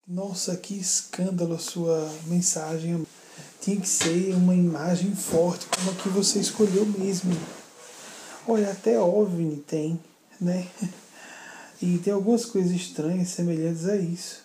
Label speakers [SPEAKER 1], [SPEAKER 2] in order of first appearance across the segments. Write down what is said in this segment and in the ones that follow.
[SPEAKER 1] Nossa, que escândalo a sua mensagem. Tinha que ser uma imagem forte, como a que você escolheu mesmo. Olha, até OVNI tem, né? E tem algumas coisas estranhas, semelhantes a isso.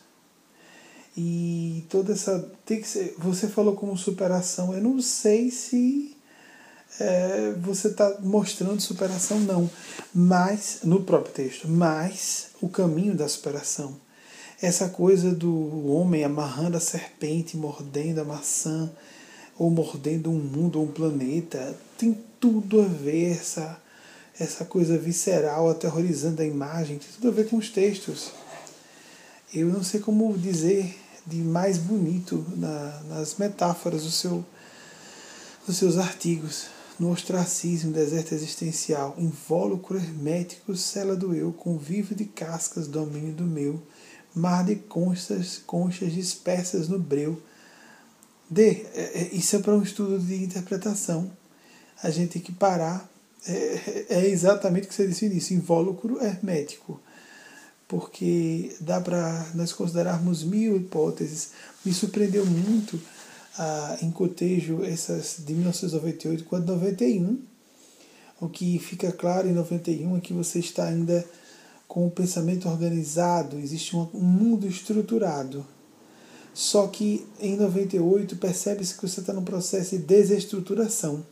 [SPEAKER 1] E toda essa. Tem que ser, você falou como superação. Eu não sei se você está mostrando superação, não. Mas, no próprio texto, mas o caminho da superação. Essa coisa do homem amarrando a serpente, mordendo a maçã, ou mordendo um mundo ou um planeta, tem tudo a ver essa coisa visceral, aterrorizando a imagem, tem tudo a ver com os textos. Eu não sei como dizer de mais bonito nas metáforas dos seus artigos. No ostracismo, deserto existencial, invólucro hermético, cela do eu, convívio de cascas, domínio do meu, mar de conchas dispersas no breu. Isso é para um estudo de interpretação. A gente tem que parar. É exatamente o que você disse no início, invólucro hermético. Porque dá para nós considerarmos mil hipóteses. Me surpreendeu muito em cotejo essas de 1998 quanto 91. O que fica claro em 91 é que você está ainda com o pensamento organizado, existe um mundo estruturado. Só que em 98 percebe-se que você está num processo de desestruturação.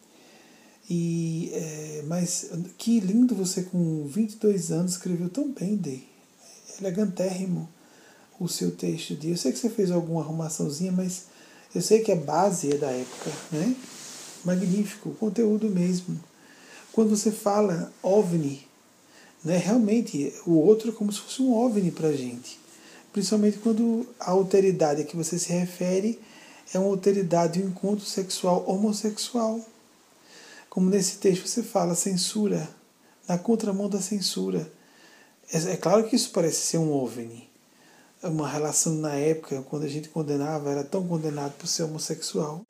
[SPEAKER 1] Mas que lindo você com 22 anos escreveu tão bem, Dê. Elegantérrimo o seu texto. Eu sei que você fez alguma arrumaçãozinha, mas eu sei que a base é da época, né? Magnífico, conteúdo mesmo. Quando você fala OVNI, né, realmente o outro é como se fosse um OVNI para a gente. Principalmente quando a alteridade a que você se refere é uma alteridade de um encontro sexual homossexual. Como nesse texto você fala, censura, na contramão da censura. É claro que isso parece ser um OVNI. Uma relação na época, quando a gente condenava, era tão condenado por ser homossexual.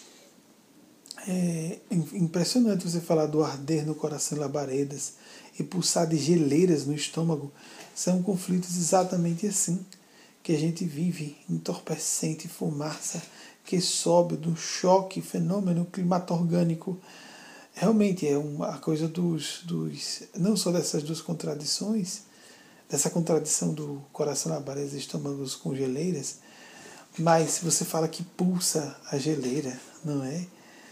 [SPEAKER 1] É impressionante você falar do arder no coração e labaredas e pulsar de geleiras no estômago. São conflitos exatamente assim que a gente vive, entorpecente fumaça que sobe do choque, fenômeno climato-orgânico. Realmente é uma coisa não só dessas duas contradições, dessa contradição do coração, labaredas e estômagos com geleiras, mas se você fala que pulsa a geleira, não é?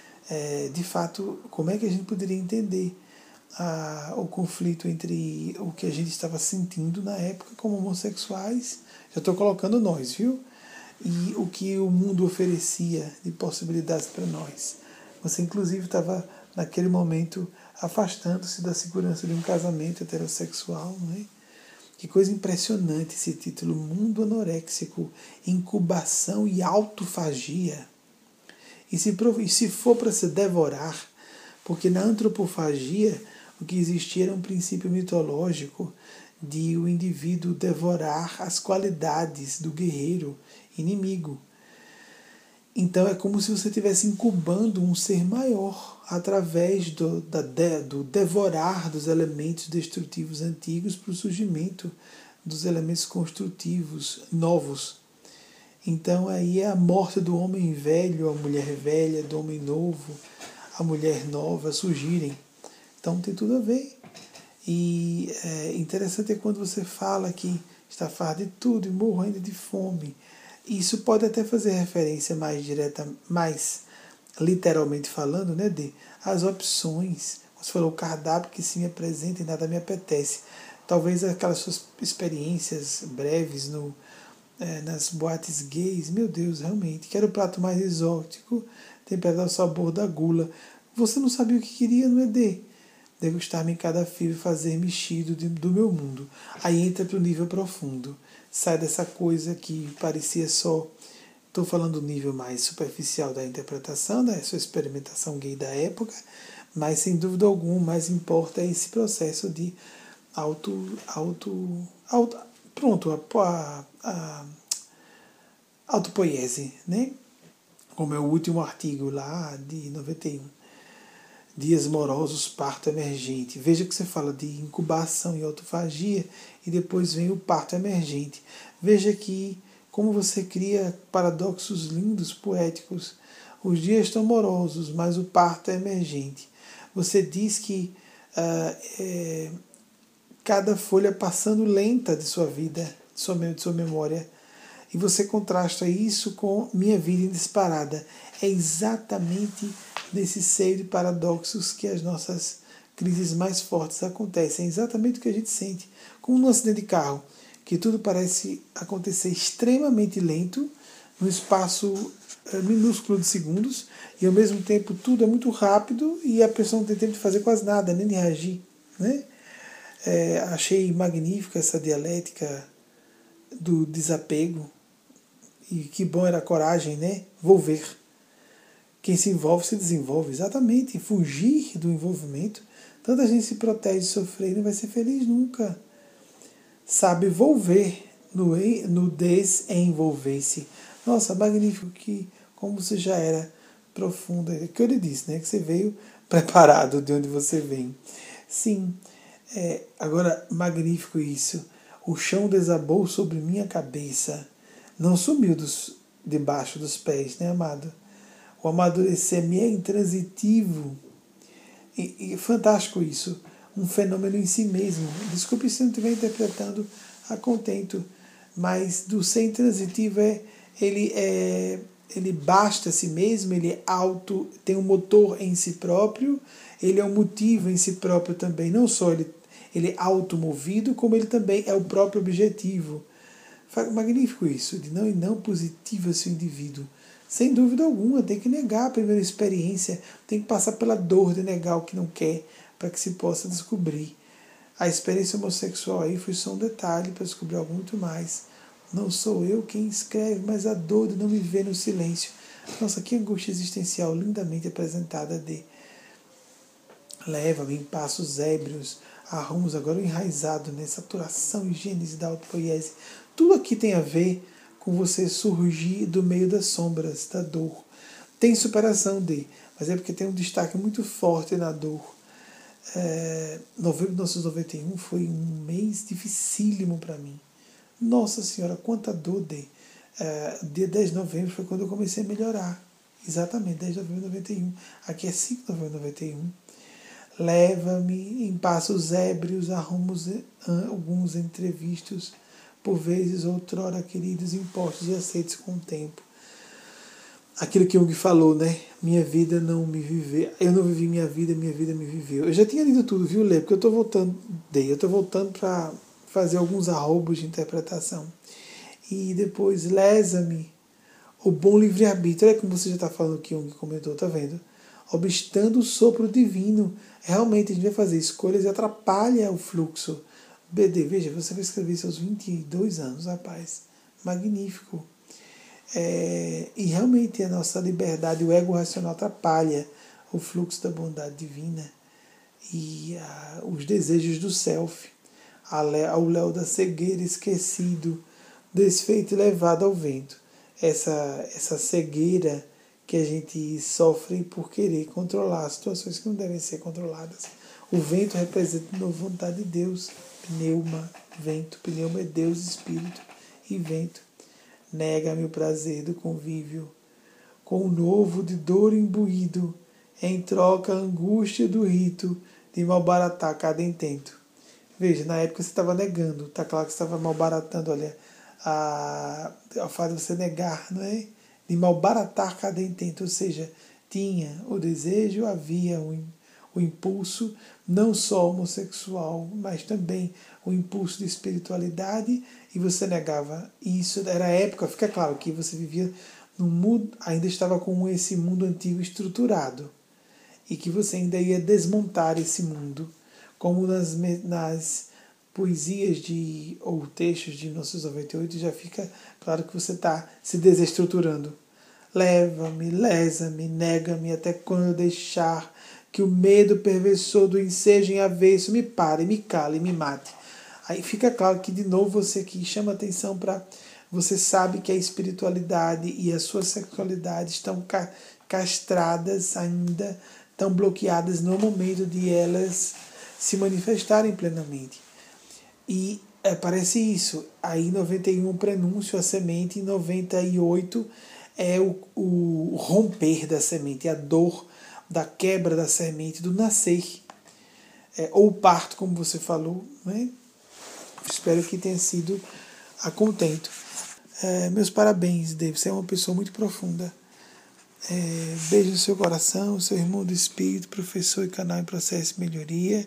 [SPEAKER 1] De fato, como é que a gente poderia entender o conflito entre o que a gente estava sentindo na época como homossexuais, já estou colocando nós, viu? E o que o mundo oferecia de possibilidades para nós. Você, inclusive, estava, naquele momento, afastando-se da segurança de um casamento heterossexual, não é? Que coisa impressionante esse título, Mundo Anoréxico, Incubação e Autofagia. E se for para se devorar, porque na antropofagia o que existia era um princípio mitológico de o indivíduo devorar as qualidades do guerreiro inimigo. Então é como se você estivesse incubando um ser maior através do devorar dos elementos destrutivos antigos para o surgimento dos elementos construtivos novos. Então aí é a morte do homem velho, a mulher velha, do homem novo, a mulher nova surgirem. Então tem tudo a ver. E interessante é quando você fala que está farto de tudo e morrendo de fome. Isso pode até fazer referência mais direta, mais literalmente falando, né, de as opções. Você falou o cardápio que se me apresenta e nada me apetece. Talvez aquelas suas experiências breves nas boates gays, meu Deus, realmente, quero o prato mais exótico, temperado ao sabor da gula. Você não sabia o que queria, não é de degustar-me em cada fio e fazer mexido do meu mundo. Aí entra para o nível profundo. Sai dessa coisa que parecia só... Estou falando do nível mais superficial da interpretação, da sua experimentação gay da época, mas sem dúvida alguma o mais importa é esse processo de pronto, a autopoiese, né? Como é o último artigo lá de 91. Dias morosos, parto emergente. Veja que você fala de incubação e autofagia e depois vem o parto emergente. Veja que como você cria paradoxos lindos, poéticos. Os dias estão morosos, mas o parto é emergente. Você diz que cada folha passando lenta de sua vida, de sua memória, e você contrasta isso com minha vida disparada. É exatamente nesse seio de paradoxos que as nossas crises mais fortes acontecem. É exatamente o que a gente sente. Como num acidente de carro, que tudo parece acontecer extremamente lento, num espaço minúsculo de segundos, e ao mesmo tempo tudo é muito rápido e a pessoa não tem tempo de fazer quase nada, nem de reagir. Né? Achei magnífica essa dialética do desapego, e que bom era a coragem, né? Volver. Quem se envolve se desenvolve, exatamente. Fugir do envolvimento, tanta gente se protege de sofrer e não vai ser feliz nunca. Sabe volver no desenvolver-se. Nossa, magnífico, que como você já era profunda, é que eu lhe disse, né? Que você veio preparado de onde você vem. Sim, agora magnífico isso. O chão desabou sobre minha cabeça. Não sumiu debaixo dos pés, né, amado? O amadurecer-me é intransitivo. E fantástico isso. Um fenômeno em si mesmo. Desculpe se eu não estiver interpretando a contento, mas do ser intransitivo ele basta a si mesmo, ele é tem um motor em si próprio, ele é um motivo em si próprio também. Não só ele é automovido, como ele também é o próprio objetivo. Magnífico isso, de não positivo esse indivíduo. Sem dúvida alguma, tem que negar a primeira experiência, tem que passar pela dor de negar o que não quer, para que se possa descobrir. A experiência homossexual aí foi só um detalhe para descobrir algo muito mais. Não sou eu quem escreve, mas a dor de não me ver no silêncio. Nossa, que angústia existencial lindamente apresentada de leva-me em passos ébrios, a rumos agora enraizado nessa saturação e gênese da autopoiese. Tudo aqui tem a ver com você surgir do meio das sombras, da dor. Tem superação mas é porque tem um destaque muito forte na dor. Novembro de 1991 foi um mês dificílimo para mim. Nossa Senhora, quanta dor dia 10 de novembro foi quando eu comecei a melhorar. Exatamente, 10 de novembro de 91. Aqui é 5 de novembro de 91. Leva-me em passos ébrios a rumos alguns entrevistos, por vezes outrora queridos, impostos e aceitos com o tempo. Aquilo que Jung falou, né? Minha vida não me viveu. Eu não vivi minha vida me viveu. Eu já tinha lido tudo, viu, Lê? Porque eu estou voltando para fazer alguns arroubos de interpretação. E depois, lesa-me o bom livre-arbítrio. Olha como você já está falando que Jung comentou, tá vendo? Obstando o sopro divino. Realmente a gente vai fazer escolhas e atrapalha o fluxo. BD, veja, você vai escrever isso aos 22 anos, rapaz. Magnífico. E realmente a nossa liberdade, o ego racional atrapalha o fluxo da bondade divina e os desejos do self, ao léu da cegueira esquecido, desfeito e levado ao vento. Essa cegueira que a gente sofre por querer controlar situações que não devem ser controladas. O vento representa a vontade de Deus. Pneuma, vento. Pneuma é Deus, Espírito e vento. Nega-me o prazer do convívio, com o novo de dor imbuído, em troca a angústia do rito de malbaratar cada intento. Veja, na época você estava negando, está claro que você estava malbaratando, olha, ao fato de você negar, não é? De malbaratar cada intento, ou seja, tinha o desejo, havia o impulso, não só homossexual, mas também o impulso de espiritualidade, e você negava isso. Era a época, fica claro que você vivia num mundo, ainda estava com esse mundo antigo estruturado, e que você ainda ia desmontar esse mundo, como nas poesias ou textos de 1998 já fica claro que você está se desestruturando. Leva-me, lesa-me, nega-me até quando eu deixar que o medo perversor do ensejo em avesso me pare, me cale, me mate. Aí fica claro que de novo você aqui chama atenção para você sabe que a espiritualidade e a sua sexualidade estão castradas ainda, estão bloqueadas no momento de elas se manifestarem plenamente. E Parece isso. Aí 91 o prenúncio, a semente, e 98 é o romper da semente, a dor da quebra da semente, do nascer. Ou o parto, como você falou. Né? Espero que tenha sido a contento. Meus parabéns, David. Você é uma pessoa muito profunda. Beijo no seu coração, seu irmão do Espírito, professor e canal em processo de melhoria.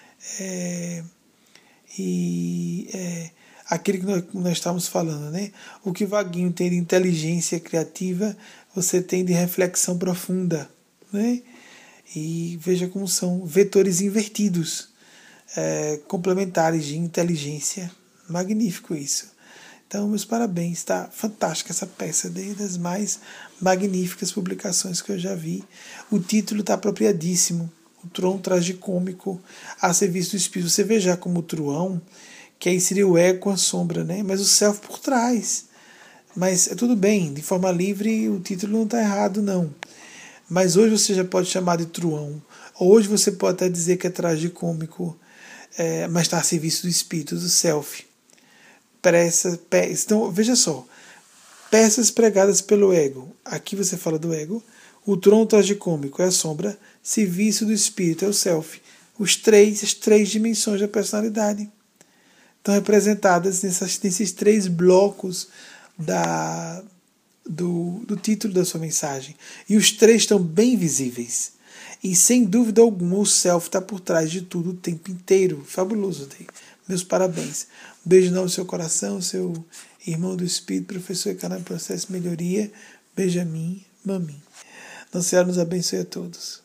[SPEAKER 1] Aquele que nós estávamos falando, né? O que Vaguinho tem de inteligência criativa, você tem de reflexão profunda, né? E veja como são vetores invertidos, complementares de inteligência. Magnífico isso. Então, meus parabéns, está fantástica essa peça, das mais magníficas publicações que eu já vi. O título está apropriadíssimo. O Truão tragicômico a serviço do espírito. Você vê já como o Truão, que aí seria o ego com a sombra, né? Mas o self por trás. Mas tudo bem, de forma livre o título não está errado, não. Mas hoje você já pode chamar de Truão. Hoje você pode até dizer que é tragicômico, mas está a serviço do espírito, do self. Então, veja só. Peças pregadas pelo ego. Aqui você fala do ego. O Truão tragicômico é a sombra. Serviço do espírito é o self. As três dimensões da personalidade estão representadas nesses 3 blocos do título da sua mensagem. E os 3 estão bem visíveis. E sem dúvida alguma o self está por trás de tudo o tempo inteiro. Fabuloso, Dei. Meus parabéns. Um beijo no seu coração, seu irmão do Espírito, professor e canal em processo de melhoria, Benjamin Mamin. Nossa Senhora nos abençoe a todos.